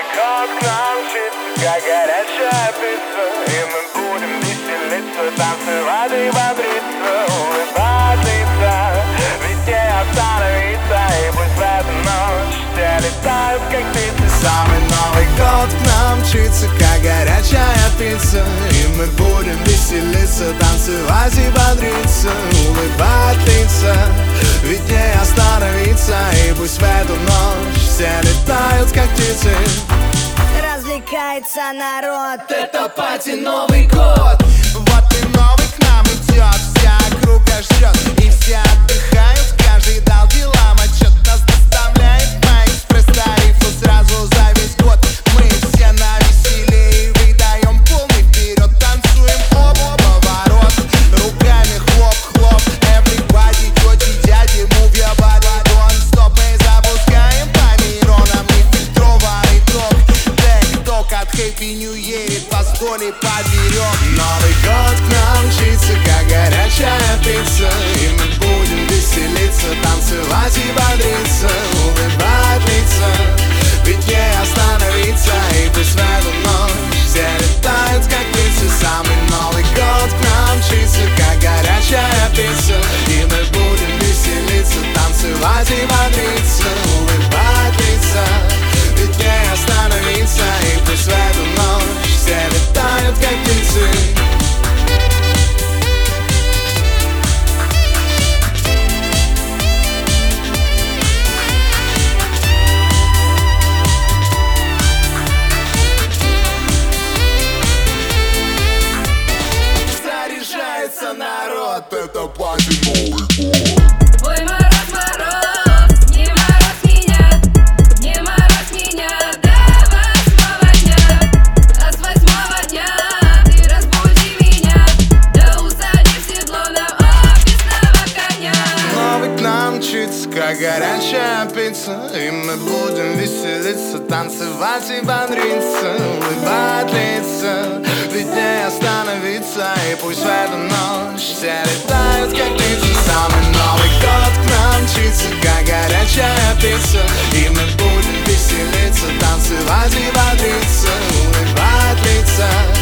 Новый год к нам мчится, как горячая пицца, и мы будем веселиться, танцевать и бодриться, улыбать лица, ведь не остановиться. И пусть в эту ночь все летают, как птицы. Самый Новый год к нам мчится, как горячая пицца, и мы будем веселиться, танцевать и бодриться, улыбать лица, ведь не остановиться. И пусть в эту ночь все летают, как птицы. Развлекается народ. Это пати Новый год. Вот и новый к нам идет, вся округа ждет, и все отдыхают, каждый дал делам отчет. Нас доставляет на экспресс-тарифу сразу за весь год. Мы все на веселье и выдаем полный вперед. Танцуем оба-поворот, руками хлоп-хлоп. Everybody, тети, дяди, move your body, don't stop. Мы запускаем по нейронам нефильтрованный ток. Дэк-ток от Happy New Year, по столе поберем. Новый год к нам мчится, как горячая пицца, и мы будем веселиться, танцевать и бодриться, улыбать лица, ведь не остановиться. И пусть в эту ночь все летают, как птицы. Самый Новый год к нам мчится, как горячая пицца, и мы будем веселиться, танцевать и бодриться, улыбать лица, ведь не остановиться. И пусть в эту ночь все летают, как птицы. Заряжается народ, это пати Новый год. Ой, мороз, мороз, не морозь меня, не морозь меня до 8-го дня. А с 8-го дня ты разбуди меня, да усади в седло на офисного коня. Новый к нам мчится, как горячая пицца, и мы будем веселиться, танцевать и бодриться, улыбать лица, ведь не остановиться. И пусть в эту ночь все летают, как птицы. Самый Новый год к нам мчится, как горячая пицца, и мы будем веселиться, танцевать и бодриться, улыбать лица,